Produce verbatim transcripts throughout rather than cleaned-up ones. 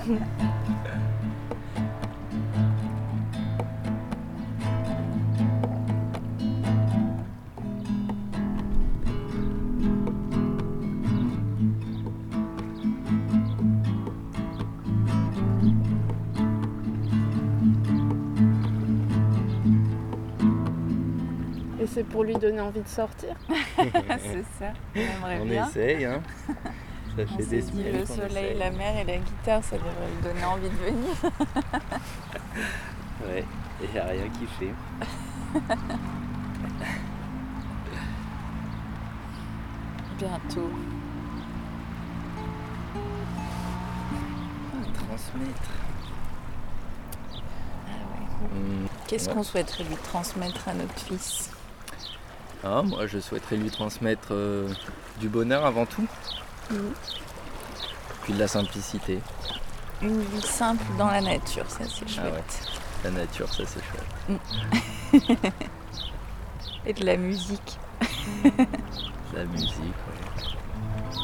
Et c'est pour lui donner envie de sortir. C'est ça, on aimerait On bien. essaye, hein. Ça On fait s'est des dit semaines le qu'on soleil, essaye. la mer et la guitare, ça devrait lui donner envie de venir. Ouais, il n'y a rien qui fait. Bientôt. Transmettre. Ah ouais. Mmh. Qu'est-ce Ouais. qu'on souhaiterait lui transmettre à notre fils? Ah, moi, je souhaiterais lui transmettre euh, du bonheur avant tout, Mmh. puis de la simplicité. Une vie simple dans la nature, ça c'est Ah ouais. chouette. La nature, ça c'est chouette. Et de la musique. La musique, ouais.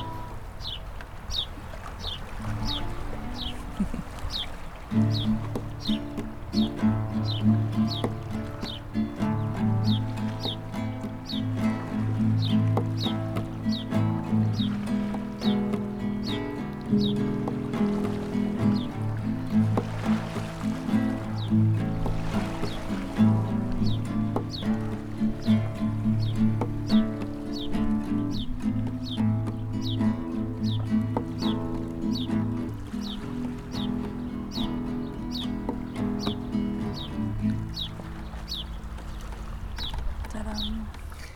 Tadam.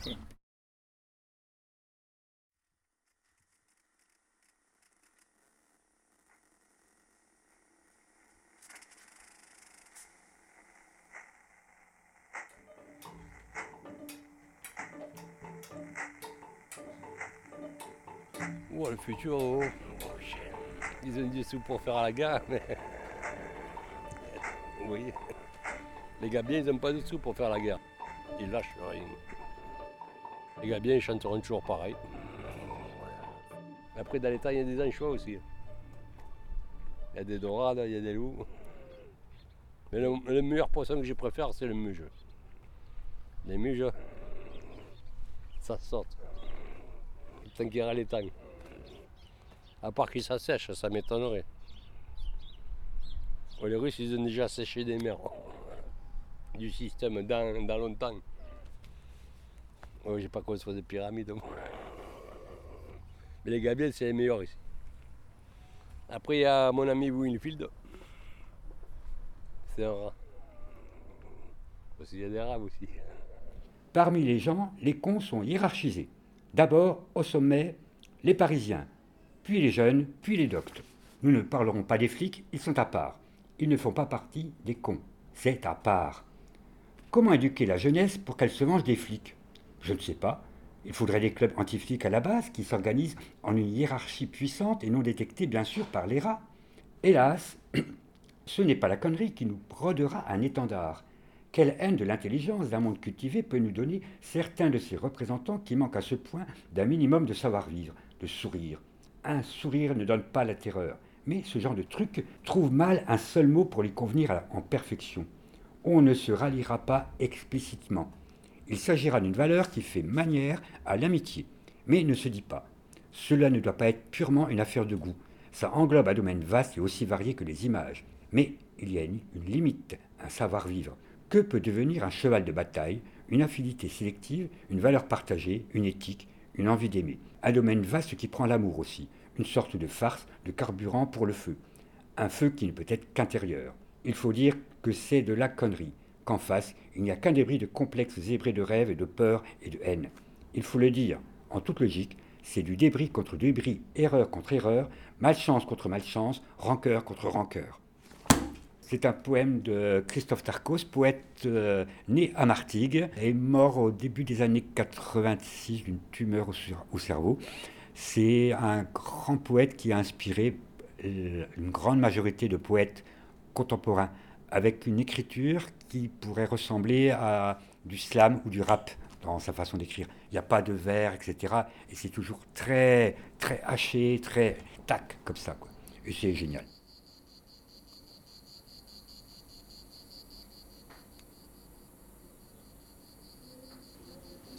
Oh, le futur, oh, oh, ils ont des sous pour faire la gare, mais oui, les gars bien, ils n'ont pas de sous pour faire la guerre. Ils lâchent rien. Les gars bien, ils chanteront toujours pareil. Après, dans l'état, il y a des anchois aussi. Il y a des dorades, il y a des loups. Mais le, le meilleur poisson que je préfère, c'est le muge. Les muges, ça saute. Tant qu'il y aura les temps. À part qu'ils s'assèchent, ça m'étonnerait. Les Russes, ils ont déjà séché des mers du système dans, dans longtemps. Ouais, j'ai pas construit de pyramides, moi. Mais les gabiels, c'est les meilleurs ici. Après, il y a mon ami Winfield. C'est un rat. Parce qu'il y a des rats aussi. Parmi les gens, les cons sont hiérarchisés. D'abord, au sommet, les Parisiens, puis les jeunes, puis les doctes. Nous ne parlerons pas des flics, ils sont à part. Ils ne font pas partie des cons. C'est à part. Comment éduquer la jeunesse pour qu'elle se venge des flics? Je ne sais pas. Il faudrait des clubs anti-flics à la base qui s'organisent en une hiérarchie puissante et non détectée bien sûr par les rats. Hélas, ce n'est pas la connerie qui nous brodera un étendard. Quelle haine de l'intelligence d'un monde cultivé peut nous donner certains de ces représentants qui manquent à ce point d'un minimum de savoir-vivre, de sourire. Un sourire ne donne pas la terreur, mais ce genre de truc trouve mal un seul mot pour lui convenir en perfection. On ne se ralliera pas explicitement. Il s'agira d'une valeur qui fait manière à l'amitié, mais ne se dit pas. Cela ne doit pas être purement une affaire de goût. Ça englobe un domaine vaste et aussi varié que les images. Mais il y a une, une limite, un savoir-vivre. Que peut devenir un cheval de bataille, une affinité sélective, une valeur partagée, une éthique, une envie d'aimer? Un domaine vaste qui prend l'amour aussi, une sorte de farce, de carburant pour le feu. Un feu qui ne peut être qu'intérieur. Il faut dire que c'est de la connerie, qu'en face, il n'y a qu'un débris de complexes zébrés de rêves et de peur et de haine. Il faut le dire, en toute logique, c'est du débris contre débris, erreur contre erreur, malchance contre malchance, rancœur contre rancœur. C'est un poème de Christophe Tarkos, poète euh, né à Martigues et mort au début des années quatre-vingt-six d'une tumeur au, sur- au cerveau. C'est un grand poète qui a inspiré euh, une grande majorité de poètes contemporains, avec une écriture qui pourrait ressembler à du slam ou du rap dans sa façon d'écrire. Il n'y a pas de vers, et cetera. Et c'est toujours très, très haché, très tac, comme ça, quoi. Et c'est génial.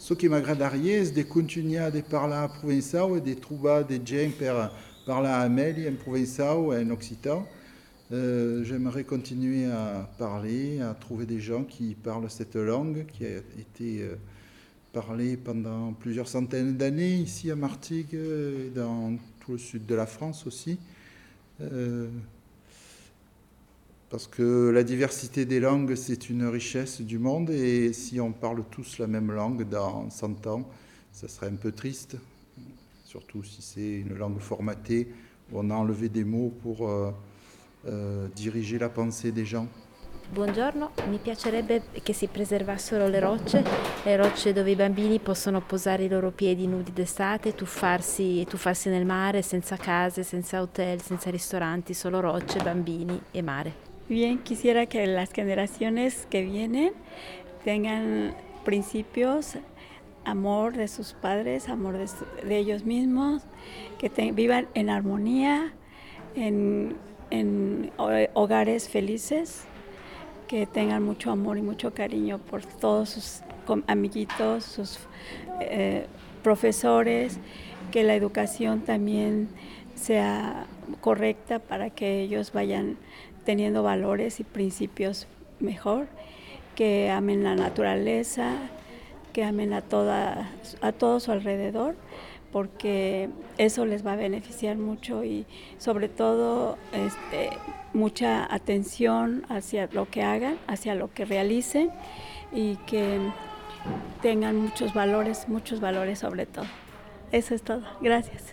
Ce qui m'agradaria è di continuare a parlare provençal e di trovare des gens per parler à Amélie en provençal et en occitan. Euh, J'aimerais continuer à parler, à trouver des gens qui parlent cette langue qui a été euh, parlée pendant plusieurs centaines d'années ici à Martigues et dans tout le sud de la France aussi. Euh, Parce que la diversité des langues, c'est une richesse du monde et si on parle tous la même langue dans cent ans, ça serait un peu triste, surtout si c'est une langue formatée où on a enlevé des mots pour euh, euh, diriger la pensée des gens. Buongiorno, mi piacerebbe che si preservassero le rocce, le rocce dove i bambini possono posare i loro piedi nudi d'estate, tuffarsi, tuffarsi nel mare senza case, senza hotel, senza ristoranti, solo rocce, bambini e mare. Bien, quisiera que las generaciones que vienen tengan principios, amor de sus padres, amor de, su, de ellos mismos, que te, vivan en armonía, en, en hogares felices, que tengan mucho amor y mucho cariño por todos sus amiguitos, sus eh, profesores, que la educación también sea correcta para que ellos vayan teniendo valores y principios mejor, que amen la naturaleza, que amen a, toda, a todo su alrededor, porque eso les va a beneficiar mucho y sobre todo este, mucha atención hacia lo que hagan, hacia lo que realicen y que tengan muchos valores, muchos valores sobre todo. Eso es todo. Gracias.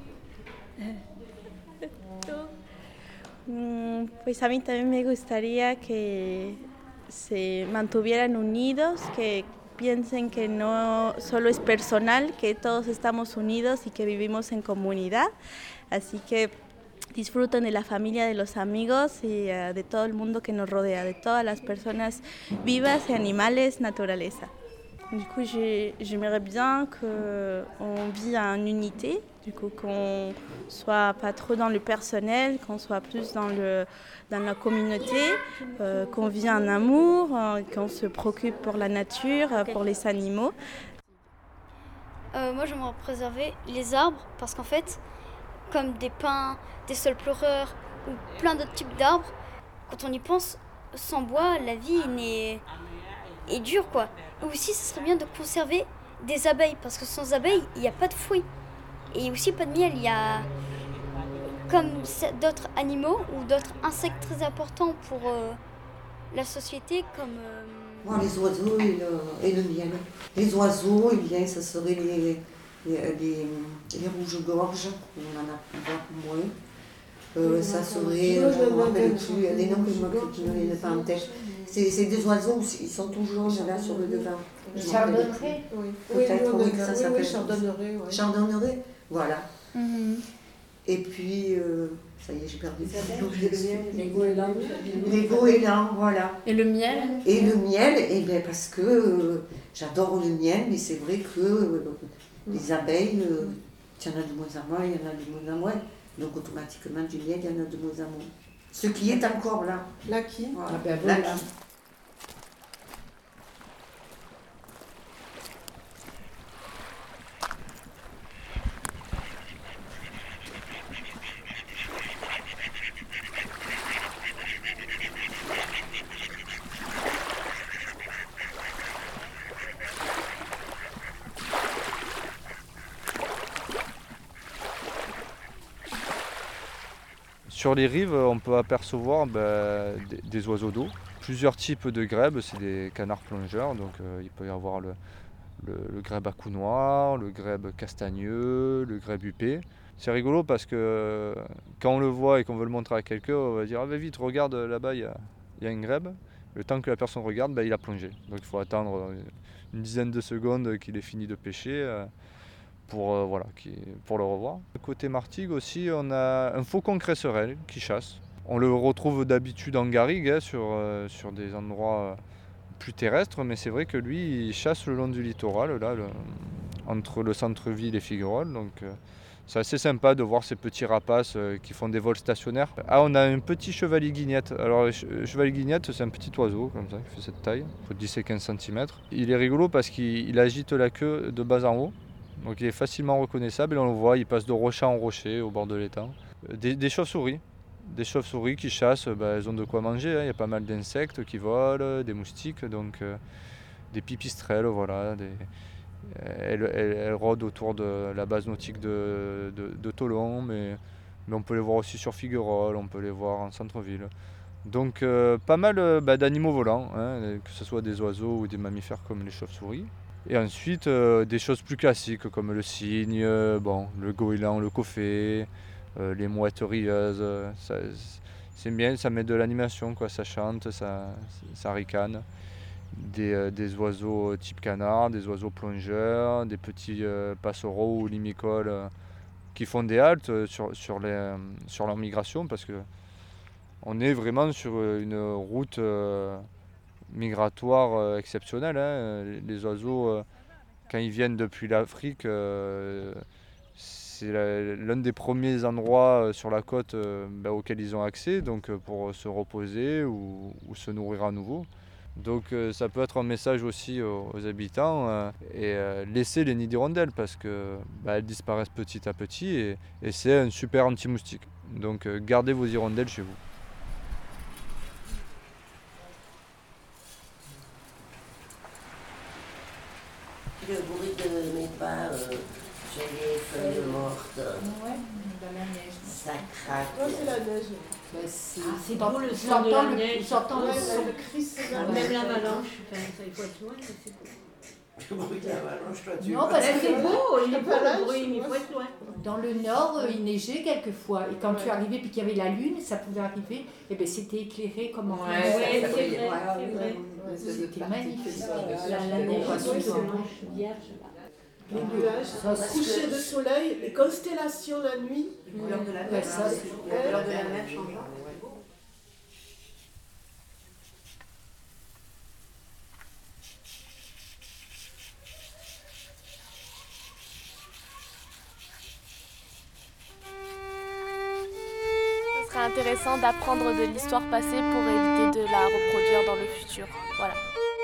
Mm, pues a mí también me gustaría que se mantuvieran unidos, que piensen que no solo es personal, que todos estamos unidos y que vivimos en comunidad. Así que disfruten de la familia, de los amigos y uh, de todo el mundo que nos rodea, de todas las personas vivas y animales, naturaleza. Du coup, j'aimerais bien qu'on vive en unité, du coup, qu'on soit pas trop dans le personnel, qu'on soit plus dans, le, dans la communauté, euh, qu'on vive en amour, euh, qu'on se préoccupe pour la nature, pour les animaux. Euh, moi, j'aimerais préserver les arbres parce qu'en fait, comme des pins, des saules pleureurs ou plein d'autres types d'arbres, quand on y pense, sans bois, la vie n'est... est dure, quoi. Et aussi, ce serait bien de conserver des abeilles, parce que sans abeilles, il n'y a pas de fruits. Et aussi pas de miel, il y a, comme d'autres animaux ou d'autres insectes très importants pour euh, la société, comme... Euh... Bon, les oiseaux et le, et le miel. Les oiseaux, eh bien, ça serait les, les, les, les rouges-gorges, on en a moins. Euh, ça serait, je ne me rappelle plus, les noms que je ne me pas en tête. C'est des oiseaux, ils sont toujours là sur le devant. Chardonneret, oui. Peut-être, oui, que ça s'appelle. Oui, chardonneret, oui. Chardonneret, voilà. Mm-hmm. Et puis, euh, ça y est, j'ai perdu. Les goélands. Les goélands, voilà. Et le miel. Et le miel, eh bien, parce que euh, j'adore le miel, mais c'est vrai que euh, les abeilles, euh, il y en a de moins en moins, il y en a de moins en moins. Donc automatiquement, du miel, il y en a de moins en moins. Ce qui est encore là. L'acquis. Voilà. Ah ben voilà. L'acquis. Sur les rives, on peut apercevoir ben, des, des oiseaux d'eau. Plusieurs types de grèbes, c'est des canards plongeurs, donc euh, il peut y avoir le, le, le grèbe à cou noir, le grèbe castagneux, le grèbe huppé. C'est rigolo parce que quand on le voit et qu'on veut le montrer à quelqu'un, on va dire ah, ben vite, regarde là-bas, il y a, y a une grèbe. Le temps que la personne regarde, ben, il a plongé. Donc il faut attendre une dizaine de secondes qu'il ait fini de pêcher. Pour, euh, voilà, qui, pour le revoir. Côté Martigues aussi, on a un faucon cresserelle qui chasse. On le retrouve d'habitude en garrigue, hein, sur, euh, sur des endroits plus terrestres, mais c'est vrai que lui, il chasse le long du littoral, là, le, entre le centre-ville et Figueroles. Donc, euh, C'est assez sympa de voir ces petits rapaces euh, qui font des vols stationnaires. Ah, on a un petit chevalier guignette. Alors, le chevalier guignette, c'est un petit oiseau, comme ça, qui fait cette taille, entre dix et quinze centimètres. Il est rigolo parce qu'il agite la queue de bas en haut. Donc, il est facilement reconnaissable et on le voit, il passe de rocher en rocher au bord de l'étang. Des, des chauves-souris. Des chauves-souris qui chassent, bah, elles ont de quoi manger. Hein. Il y a pas mal d'insectes qui volent, des moustiques, donc euh, des pipistrelles, voilà. Des... Elles, elles, elles rôdent autour de la base nautique de, de, de Tholon, mais, mais on peut les voir aussi sur Figuerolles, on peut les voir en centre-ville. Donc euh, pas mal euh, bah, d'animaux volants, hein, que ce soit des oiseaux ou des mammifères comme les chauves-souris. Et ensuite euh, des choses plus classiques comme le cygne, euh, bon, le goéland, le coffet, euh, les mouettes rieuses. Ça, c'est bien, ça met de l'animation, quoi, ça chante, ça, ça ricane. Des, euh, des oiseaux type canard, des oiseaux plongeurs, des petits euh, passereaux ou limicoles euh, qui font des haltes euh, sur, sur, les, euh, sur leur migration parce que on est vraiment sur une route euh, migratoire euh, exceptionnelle. Hein. Les, les oiseaux, euh, quand ils viennent depuis l'Afrique, euh, c'est la, l'un des premiers endroits sur la côte euh, bah, auxquels ils ont accès, donc pour se reposer ou, ou se nourrir à nouveau. Donc euh, ça peut être un message aussi aux, aux habitants euh, et euh, laisser les nids d'hirondelles parce que bah, elles disparaissent petit à petit et, et c'est un super anti-moustique. Donc euh, gardez vos hirondelles chez vous. Le bruit de mes pas, euh, j'ai les feuilles mortes. Ouais, la neige. Ça craque. Non, c'est la neige. Bah, c'est Ah, c'est beau beau le le son son de de la la neige. neige. J'entends le Ouais, son. le cri, c'est Ah, la même neige. l'avalanche, enfin, ça, il faut être loin, mais c'est beau. Le bruit de l'avalanche, toi, tu Non, parce que c'est beau, il est beau le L'avalanche, bruit, mais il moi, faut être loin. Dans le nord, euh, il neigeait quelquefois, et quand tu arrivais puis qu'il y avait la lune, ça pouvait arriver, et ben c'était éclairé comme en Ouais, France. ouais, c'est vrai, Ouais, c'est vrai. c'était magnifique. La La neige, ouais, c'est souvent. blanche, vierge, là. Les Ouais. nuages, Ça, c'est- coucher de soleil, les constellations la nuit. Couleur de la mer, ça, c'est la couleur de la mer changeante. Ce serait intéressant d'apprendre de l'histoire passée pour éviter de la reproduire dans le futur. Voilà.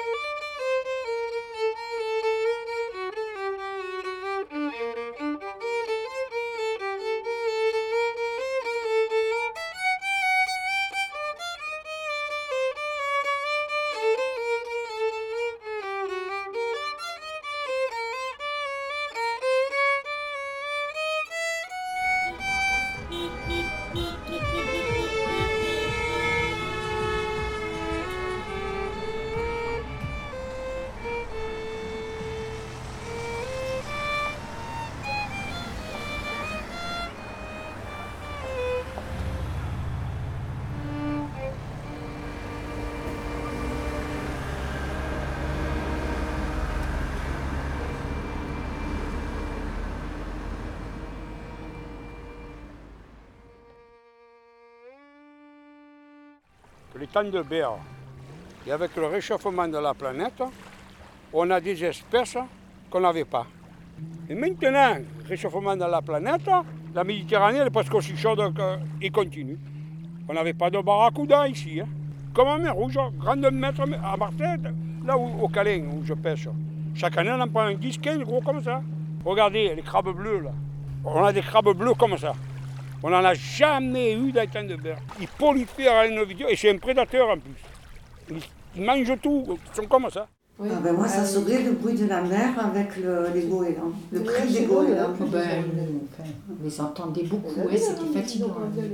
Les temps de berre, et avec le réchauffement de la planète, on a des espèces qu'on n'avait pas. Et maintenant, le réchauffement de la planète, la Méditerranée elle est presque aussi chaude et continue. On n'avait pas de barracuda ici. Hein. Comme en mer Rouge, grande mètre à Marseille, là où, au Calais où je pêche. Chaque année, on en prend un dix quinze gros comme ça. Regardez, les crabes bleus là. On a des crabes bleus comme ça. On n'en a jamais eu dans les temps de berre. Ils prolifèrent à une vidéo et c'est un prédateur en plus. Ils mangent tout, ils sont comme ça. Oui. Ah ben moi, ça serait le bruit de la mer avec le, les goélands, le cri des goélands. Ben, enfin, on les entendait beaucoup, ouais, c'était fatigant.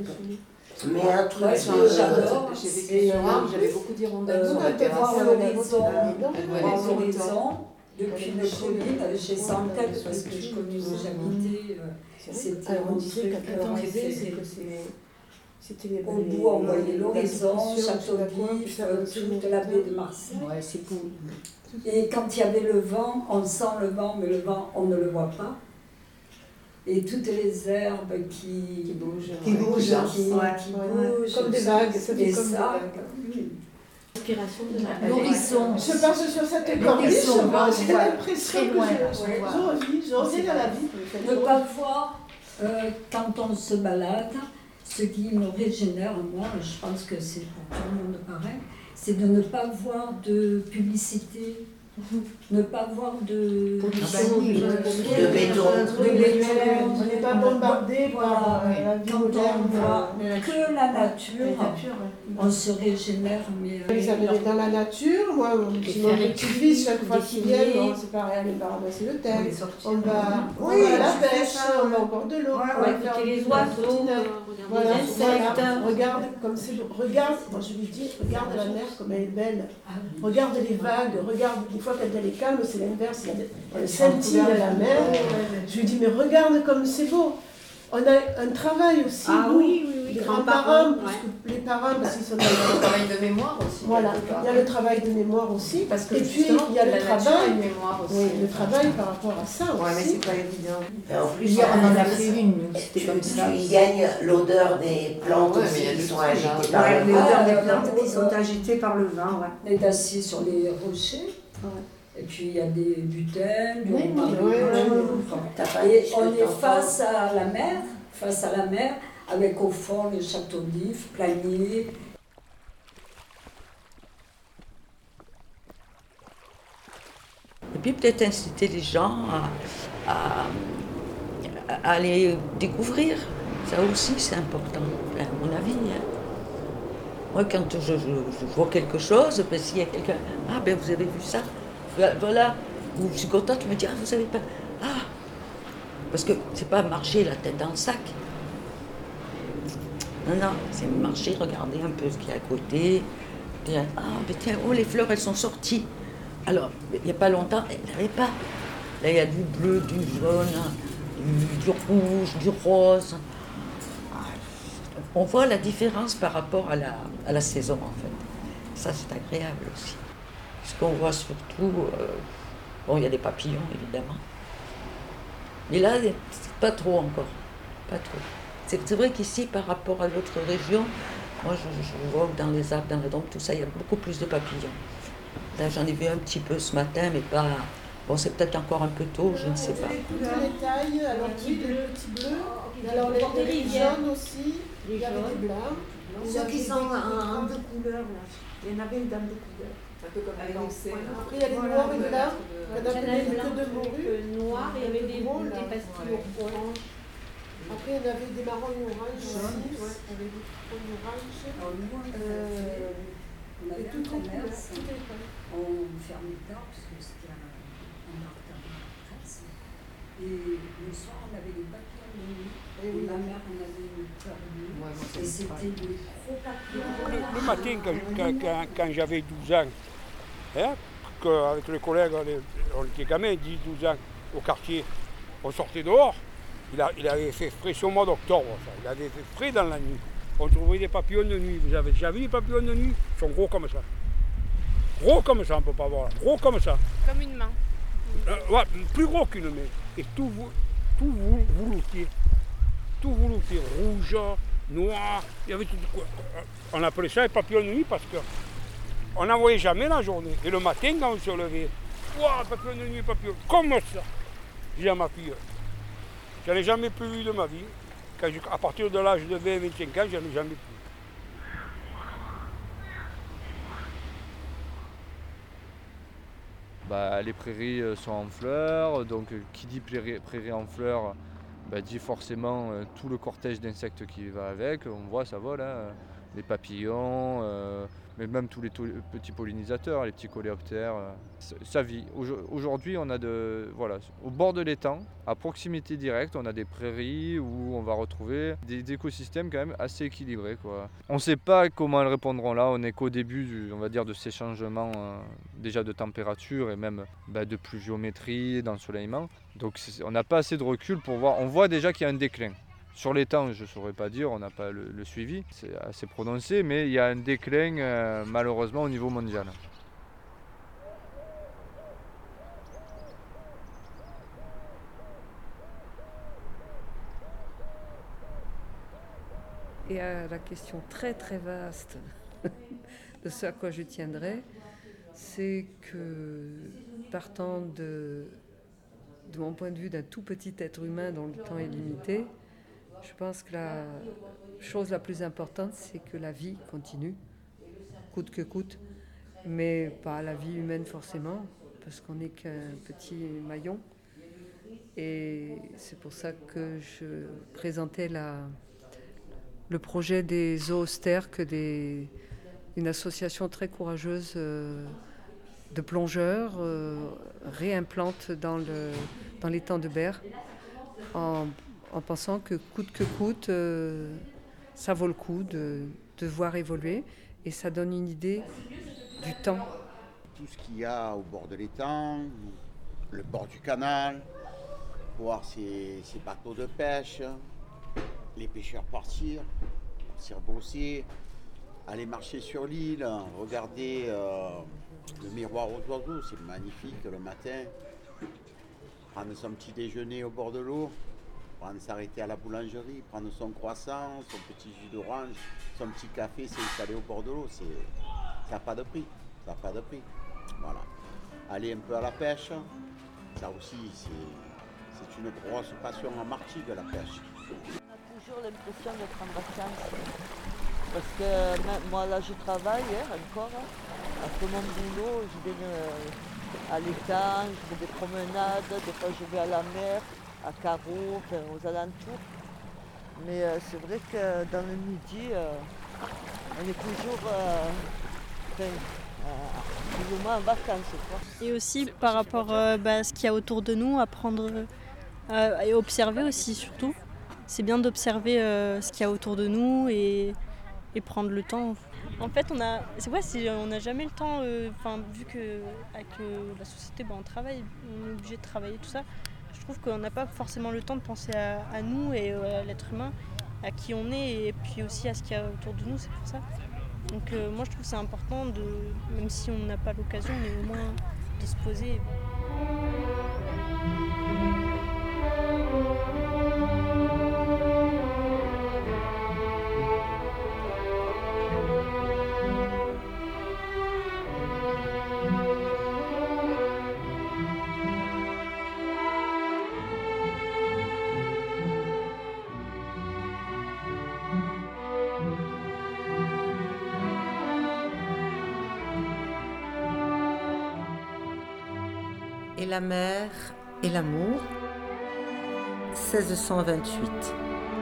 Mais un truc Ouais, que j'adore, j'ai c'est, vécu sur euh, l'Arc, j'avais beaucoup d'hirondelles Euh, sur on la était terrasse. voir l'horizon, voir l'horizon. Depuis le Covid, chez Santel, parce que je connais où j'habitais, c'était Alors, on un disait truc qu'à euh, c'est c'était- que c'est... C'était les, Au bout, on voyait l'horizon, Château Château-Vif, toute la baie de Marseille. Ouais, c'est beau. Et quand il y avait le vent, on sent le vent, mais le vent, on ne le voit pas. Et toutes les herbes qui, qui bougent, Qui bougent, qui, ouais. qui Ouais. bougent. Comme des vagues, ça fait Et comme des ça, vagues. oui. L'inspiration de la L'horizon. Je passe sur cette L'horizon, corniche, on moi, va j'ai voir l'impression très que loin, je- là, on j'ai voit. envie, j'ai envie dans la vie. Ne pas voir, Euh, quand on se balade, ce qui me régénère, moi, je pense que c'est pour tout le monde pareil, c'est de ne pas voir de publicité, ne pas voir de Pollution, de, de- de béton. de béton. On n'est pas bombardé par euh, la vie Quand on moderne. voit euh, que la nature, la nature, ouais. on se régénère. Mais euh, Ils allaient dans la nature, moi, mon petit mon petit-fils, chaque fois qu'il vient, bon, c'est pareil, on va ramasser le thème, on va, on Oui, va à la je fais pêche, ça. on va au bord de l'eau, Ouais, on ouais, va faire écouter les des oiseaux, trottinettes. regarder Voilà, les insectes. voilà, regarde comme c'est beau, regarde, moi je lui dis, regarde la mer comme elle est belle, regarde les vagues, regarde, une fois qu'elle est calme, c'est l'inverse, il y a le scintille de la mer. Je lui dis, mais regarde comme c'est beau. On a un travail aussi, Ah nous, oui, oui, oui, les grands-parents, grands-parents, ouais. parce que les parents, parce qu'ils sont dans Le travail de mémoire aussi. Voilà, quelque part. il y a le travail de mémoire aussi, Parce que et puis justement, il y a la le nature travail, a une mémoire aussi. oui, le travail par rapport à ça Ouais, mais aussi. c'est pas évident. Et en plus, Hier, on en a ça- fait une, nous, c'était tu, comme tu ça. y gagnes l'odeur des plantes Ah ouais, mais aussi il y a qui de sont tout, là. agitées par Ouais, le les vent. odeurs des Ah, plantes qui sont agitées par le vent. Ouais. On est assis sur les rochers. Et puis il y a des butaines, du Oui, romarin, oui, oui, T'as pas et dit ce on que est t'en face à la mer, face à la mer, avec au fond les châteaux d'If, Planier. Et puis peut-être inciter les gens à, à- à aller découvrir. Ça aussi, c'est important, à mon avis. hein. Moi, quand je, je- je vois quelque chose, ben, s'il y a quelqu'un, ah ben vous avez vu ça, voilà, ou je suis contente, je me dis, ah vous savez pas, ah, parce que c'est pas marcher la tête dans le sac. Non, non, c'est marcher, regarder un peu ce qu'il y a à côté, dire, ah ben tiens, oh les fleurs elles sont sorties. Alors, il n'y a pas longtemps, elles n'avaient pas. Là, il y a du bleu, du jaune, du, du rouge, du rose. On voit la différence par rapport à la, à la saison, en fait. Ça, c'est agréable aussi. Ce qu'on voit surtout, euh, bon, il y a des papillons, évidemment. Mais là, c'est pas trop encore. Pas trop. C'est c'est vrai qu'ici, par rapport à l'autre région, moi, je, je vois que dans les arbres, dans la dombe, tout ça, il y a beaucoup plus de papillons. Là, j'en ai vu un petit peu ce matin, mais pas... Bon, c'est peut-être encore un peu tôt, je ne sais pas. Toutes les tailles, alors oui, des petits bleus, alors les, les jaunes aussi, il y avait des blancs. Ceux qui sont en, en deux couleurs, là. Il y en avait une dame de couleurs. Un peu comme avec l'ancien. Après, il y a les noirs et blancs, on Il y en appelait avait les blancs, queues de morue. noirs, il y avait des gros, bleus, là. des pastilles orange. Après, il y en avait des marrons et oranges aussi, ouais, avec des marrons et oranges. Euh, On avait et un toutes les couleurs, commerce, toutes les couleurs. on fermait tard parce que c'était un, un martin de la presse. Et le soir, on avait des papillons de nuit. Et ma mère, on avait une fleur de nuit. Et c'était des gros papillons. Le, le matin, quand, quand- quand- quand j'avais douze ans, hein, que avec les collègues, les- on était gamins, dix douze ans, au quartier, on sortait dehors. Il, a- il avait fait frais, c'est au mois d'octobre, ça. Il avait fait frais dans la nuit. On trouvait des papillons de nuit. Vous avez déjà vu les papillons de nuit? Ils sont gros comme ça. Gros comme ça, on ne peut pas voir. Gros comme ça. Comme une main. Euh, ouais, plus gros qu'une main. Et tout, vou- tout vou- velouté. Tout velouté. Rouge, noir. Il y avait tout. On appelait ça les papillons de nuit parce qu'on n'en voyait jamais la journée. Et le matin, quand on se levait, waouh, papillon de nuit, papillon. Comme ça. J'ai dit à ma fille, je n'en ai jamais plus vu de ma vie. Quand je- à partir de l'âge de vingt à vingt-cinq ans, je n'en ai jamais plus. Bah, les prairies euh, sont en fleurs, donc euh, qui dit prairie, prairie en fleurs bah, dit forcément euh, tout le cortège d'insectes qui va avec. On voit, ça vole, hein, les papillons, euh, mais même tous les to- petits pollinisateurs, les petits coléoptères. euh, ça- ça vit. Aujo- Aujourd'hui, on a de, voilà, au bord de l'étang, à proximité directe, on a des prairies où on va retrouver des écosystèmes quand même assez équilibrés, quoi. On ne sait pas comment elles répondront là, on n'est qu'au début du- on va dire, de ces changements euh, déjà de température et même bah, de pluviométrie, d'ensoleillement. Donc c'est- on n'a pas assez de recul pour voir, on voit déjà qu'il y a un déclin. Sur l'étang, je ne saurais pas dire, on n'a pas le, le suivi, c'est assez prononcé, mais il y a un déclin euh, malheureusement au niveau mondial. Et à la question très très vaste de ce à quoi je tiendrai, c'est que partant de, de mon point de vue d'un tout petit être humain dont le temps est limité, Je pense que la chose la plus importante, c'est que la vie continue, coûte que coûte, mais pas la vie humaine forcément, parce qu'on n'est qu'un petit maillon. Et c'est pour ça que je présentais la, le projet des zoostères, que des, une association très courageuse euh, de plongeurs euh, réimplante dans, le, dans l'étang de Berre, en, en pensant que coûte que coûte, euh, ça vaut le coup de, de voir évoluer, et ça donne une idée du temps. Tout ce qu'il y a au bord de l'étang, le bord du canal, voir ces, ces bateaux de pêche, les pêcheurs partir, partir bosser, aller marcher sur l'île, regarder euh, le miroir aux oiseaux, c'est magnifique le matin, prendre son petit déjeuner au bord de l'eau, prendre s'arrêter à la boulangerie, prendre son croissant, son petit jus d'orange, son petit café, s'installer au bord de l'eau, c'est, ça n'a pas de prix, ça n'a pas de prix. Voilà. Aller un peu à la pêche, ça aussi c'est... C'est une grosse passion en Martigues, la pêche. On a toujours l'impression d'être en vacances. Parce que même moi, là, je travaille hein, encore. Après mon boulot, je vais euh, à l'étang, je fais des promenades. Des fois, je vais à la mer, à Carreau, enfin, aux alentours. Mais euh, c'est vrai que dans le midi, euh, on est toujours euh, enfin, euh, plus ou moins en vacances. Quoi. Et aussi par rapport euh, bah, à ce qu'il y a autour de nous, apprendre... Euh, et observer aussi surtout. C'est bien d'observer euh, ce qu'il y a autour de nous et, et prendre le temps. En fait, on a, c'est vrai, c'est, on n'a jamais le temps, euh, vu qu'avec euh, la société, bah, on travaille, on est obligé de travailler, tout ça. Je trouve qu'on n'a pas forcément le temps de penser à, à nous et à l'être humain, à qui on est et puis aussi à ce qu'il y a autour de nous, c'est pour ça. Donc euh, moi, je trouve que c'est important, de, même si on n'a pas l'occasion, mais au moins de se poser. Et la mer et l'amour, seize cent vingt-huit.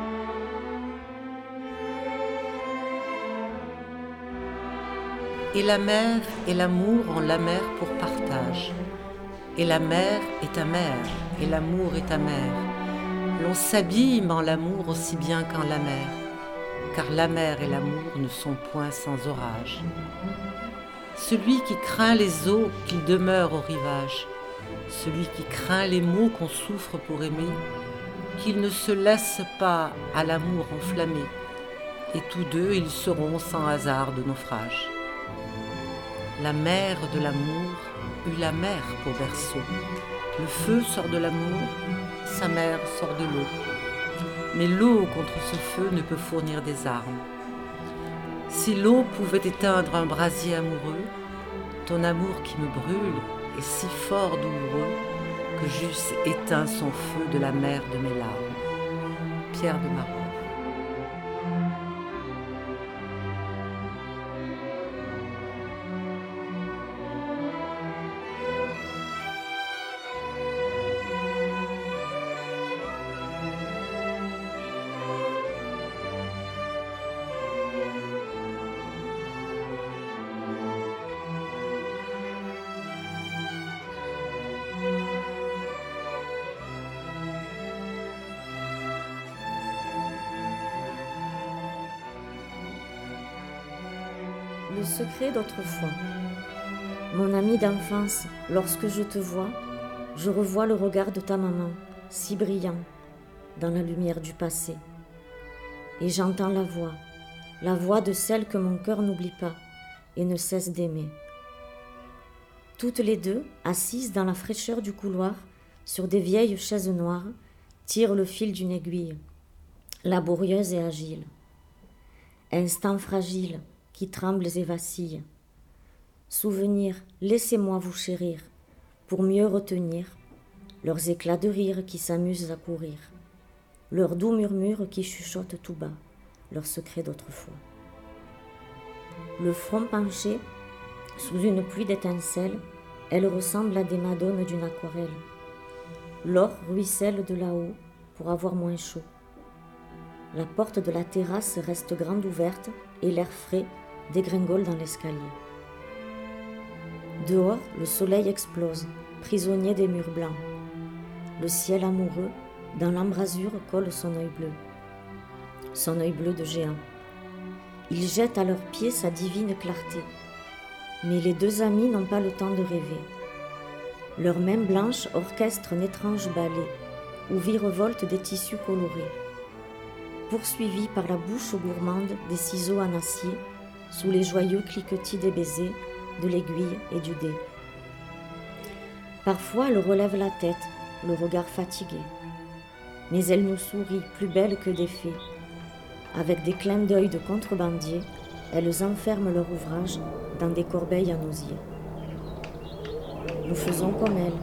Et la mer et l'amour ont la mer pour partage. Et la mer est amère, et l'amour est amer. L'on s'abîme en l'amour aussi bien qu'en la mer, car la mer et l'amour ne sont point sans orage. Celui qui craint les eaux, qu'il demeure au rivage. Celui qui craint les maux qu'on souffre pour aimer, qu'il ne se laisse pas à l'amour enflammer, et tous deux ils seront sans hasard de naufrage. La mère de l'amour eut la mer pour berceau. Le feu sort de l'amour, sa mère sort de l'eau. Mais l'eau contre ce feu ne peut fournir des armes. Si l'eau pouvait éteindre un brasier amoureux, ton amour qui me brûle est si fort douloureux que j'eusse éteint son feu de la mer de mes larmes. Pierre de Marot. Le secret d'autrefois. Mon ami d'enfance, lorsque je te vois, je revois le regard de ta maman, si brillant, dans la lumière du passé. Et j'entends la voix, la voix de celle que mon cœur n'oublie pas et ne cesse d'aimer. Toutes les deux, assises dans la fraîcheur du couloir, sur des vieilles chaises noires, tirent le fil d'une aiguille, laborieuse et agile. Instant fragile, qui tremblent et vacillent. Souvenirs, laissez-moi vous chérir, pour mieux retenir leurs éclats de rire qui s'amusent à courir. leurs doux murmures qui chuchotent tout bas, leurs secrets d'autrefois. Le front penché, sous une pluie d'étincelles, elle ressemble à des madones d'une aquarelle. L'or ruisselle de là-haut pour avoir moins chaud. La porte de la terrasse reste grande ouverte et l'air frais dégringole dans l'escalier. Dehors, le soleil explose, prisonnier des murs blancs. Le ciel amoureux, dans l'embrasure, colle son œil bleu. Son œil bleu de géant. Il jette à leurs pieds sa divine clarté. Mais les deux amis n'ont pas le temps de rêver. Leurs mains blanches orchestrent un étrange ballet, où virevoltent des tissus colorés. Poursuivis par la bouche gourmande des ciseaux en acier, sous les joyeux cliquetis des baisers, de l'aiguille et du dé. Parfois, elle relève la tête, le regard fatigué. Mais elle nous sourit, plus belle que des fées. Avec des clins d'œil de contrebandiers, elles enferment leur ouvrage dans des corbeilles en osier. Nous faisons comme elles.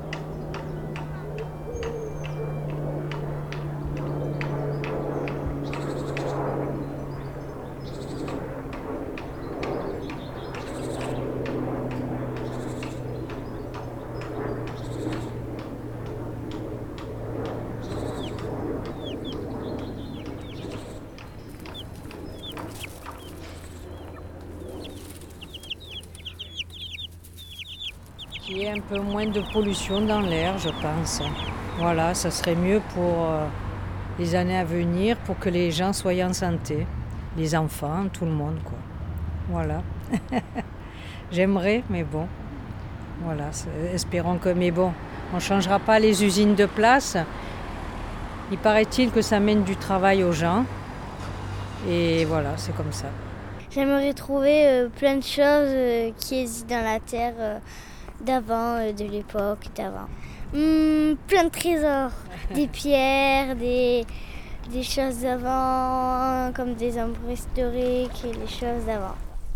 Qu'il y ait un peu moins de pollution dans l'air, je pense. Voilà, ça serait mieux pour euh, les années à venir, pour que les gens soient en santé, les enfants, tout le monde, quoi. Voilà. J'aimerais, mais bon. Voilà, espérons que... Mais bon, on ne changera pas les usines de place. Il paraît-il que ça mène du travail aux gens. Et voilà, c'est comme ça. J'aimerais trouver euh, plein de choses euh, qui existent dans la terre euh, d'avant, euh, de l'époque d'avant. Hum, plein de trésors, des pierres, des, des choses d'avant, comme des hommes préhistoriques et les choses d'avant.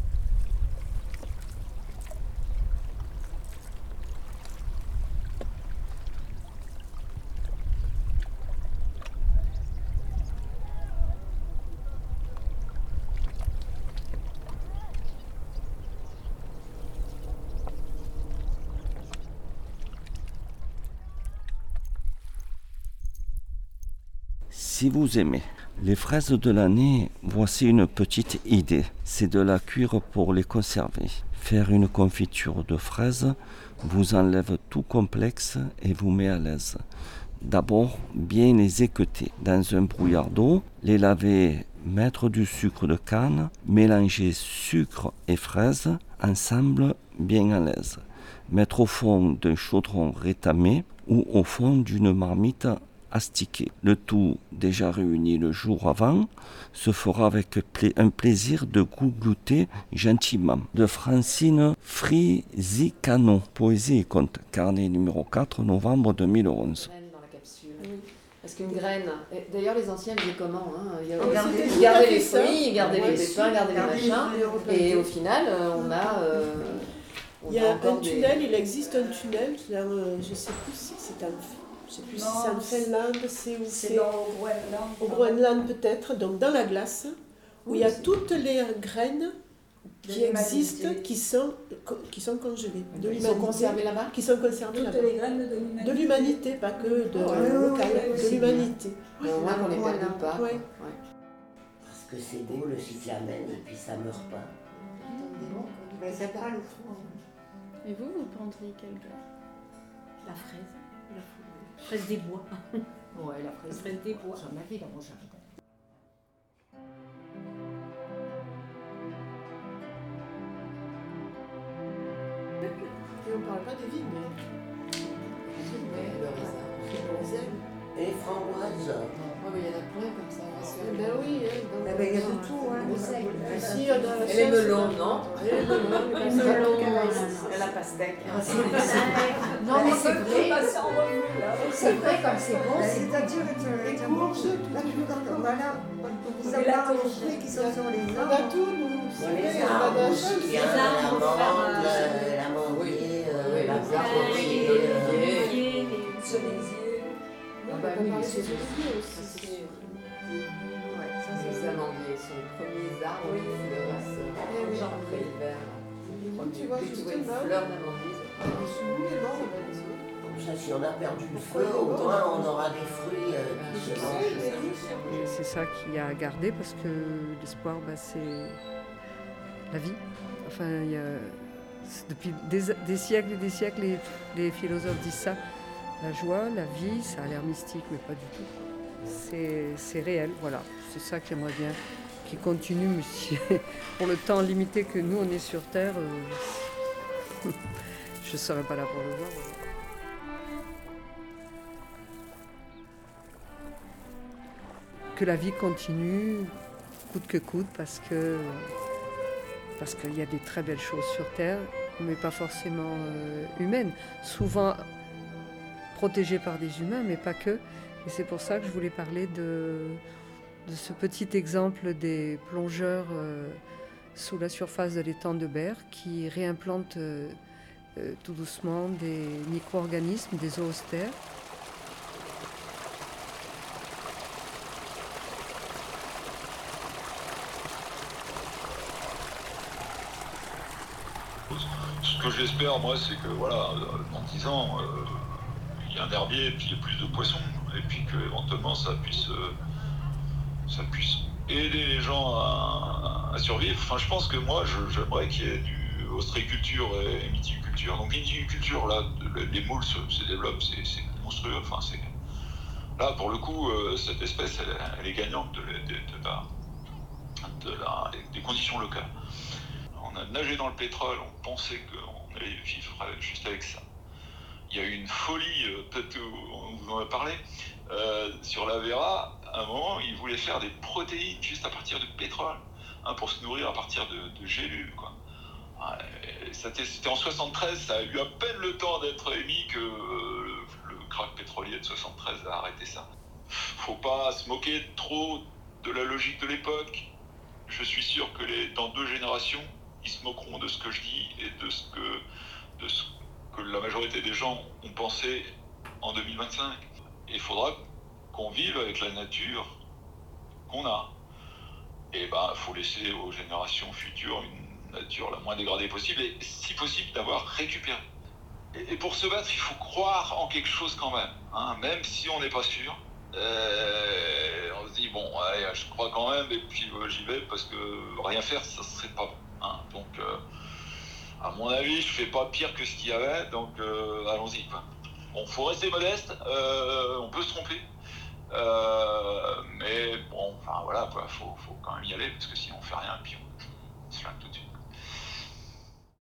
Si vous aimez les fraises de l'année, voici une petite idée. C'est de la cuire pour les conserver. Faire une confiture de fraises vous enlève tout complexe et vous met à l'aise. D'abord, bien les équeuter dans un brouillard d'eau, les laver, mettre du sucre de canne, mélanger sucre et fraises ensemble bien à l'aise. Mettre au fond d'un chaudron rétamé ou au fond d'une marmite astiquer. Le tout déjà réuni le jour avant se fera avec pla- un plaisir de goûter gentiment. De Francine Frisicano, Poésie et conte, carnet numéro quatre, novembre deux mille onze. Dans la capsule. Oui. Parce qu'une graine, d'ailleurs les anciens disaient comment hein, il y a, oh, garder, ils garder les fruits, garder ouais, les pépins, garder les machins, et au final on a... Euh, on il y a, a encore un tunnel, des... il existe un tunnel, euh, je ne sais plus si c'est un... Je ne sais plus non, si c'est en Finlande, c'est où c'est. C'est au Groenland. Au Groenland peut-être, donc dans la glace, où oui, il y a c'est... toutes les graines qui existent, qui sont, qui sont congelées. De qui sont conservées là-bas Qui sont conservées toutes là-bas. Les graines de l'humanité. De l'humanité, pas que de oh, euh, oui, local, oui, de l'humanité. Oui, au moins qu'on les perde pas. Ouais. Ouais. Parce que c'est beau le cyclamen et puis ça meurt pas. Ben, ça parle au fond. Et vous, vous prendriez quelle graine? La fraise. La fraise des bois. Ouais, la fraise, la fraise des bois. J'en avais dans mon jardin. Et on ne parle pas des vignes. Ouais, le raisin. Le raisin. Et les framboises. Oui, mais il y en a plein comme ça. Eh ben oui, hein, donc, eh ben, il y a de tout. Hein. Ici, on a la et les melons, non Et les melons, les melons, et la pastèque. Ah, non, mais c'est vrai. C'est vrai, comme c'est bon. C'est-à-dire les courges, là, voilà. Vous avez la fruits qui sont sur les arbres. On a tout, nous. Les arbres aussi, il y a l'amande, l'amandier, la vigne, les cerisiers. Oui, Ah bah oui, les cerisiers aussi, c'est sûr. Ouais, ça c'est les amandiers, sont les premiers arbres qui fleurissent après l'hiver. Tu vois, Dès que tu vois justement, une fleur d'amandier, Comme ça, si on a perdu le feu, au moins on aura des fruits euh, qui se mangent. Et c'est ça qui a à garder parce que l'espoir, bah, c'est la vie. Enfin, il y a, depuis des, des siècles et des siècles, les, les philosophes disent ça. La joie, la vie, ça a l'air mystique, mais pas du tout. C'est, c'est réel, voilà. C'est ça que j'aimerais bien qui continue, mais si, pour le temps limité que nous, on est sur Terre, euh, je ne serais pas là pour le voir. Voilà. Que la vie continue, coûte que coûte, parce que parce qu'il y a des très belles choses sur Terre, mais pas forcément euh, humaines. Souvent protégées par des humains, mais pas que. Et c'est pour ça que je voulais parler de, de ce petit exemple des plongeurs euh, sous la surface de l'étang de Berre qui réimplantent euh, euh, tout doucement des micro-organismes, des zoostères. Ce que j'espère, moi, c'est que voilà, dans dix ans, euh, il y a un herbier et puis il y a plus de poissons. Et puis qu'éventuellement, ça puisse, euh, ça puisse aider les gens à, à survivre. Enfin, je pense que moi, je, j'aimerais qu'il y ait du ostréiculture et mythiculture. Donc, mythiculture, là, les moules se, se développent, c'est, c'est monstrueux. Enfin, c'est... Là, pour le coup, euh, cette espèce, elle, elle est gagnante de, de, de la, de la, des conditions locales. On a nagé dans le pétrole, on pensait qu'on allait vivre juste avec ça. Il y a eu une folie, peut-être on vous en a parlé, euh, sur la Vera. À un moment, ils voulaient faire des protéines juste à partir de pétrole, hein, pour se nourrir à partir de, de gélules, quoi. C'était, c'était en soixante-treize, ça a eu à peine le temps d'être émis que euh, le, le krach pétrolier de soixante-treize a arrêté ça. Faut pas se moquer trop de la logique de l'époque. Je suis sûr que les, dans deux générations, ils se moqueront de ce que je dis et de ce que, de ce que la majorité des gens ont pensé en deux mille vingt-cinq. Et il faudra qu'on vive avec la nature qu'on a. Et ben, il faut laisser aux générations futures une nature la moins dégradée possible et, si possible, d'avoir récupéré. Et, et pour se battre, il faut croire en quelque chose quand même, hein, même si on n'est pas sûr. Euh, on se dit, bon, allez, je crois quand même, et puis euh, j'y vais, parce que rien faire, ça serait pas bon. Hein. Donc, euh, à mon avis, je fais pas pire que ce qu'il y avait, donc euh, allons-y. Quoi. Bon, faut rester modeste, euh, on peut se tromper, euh, mais bon, enfin voilà, quoi, faut, faut quand même y aller, parce que sinon on fait rien, puis on, on se flingue tout de suite.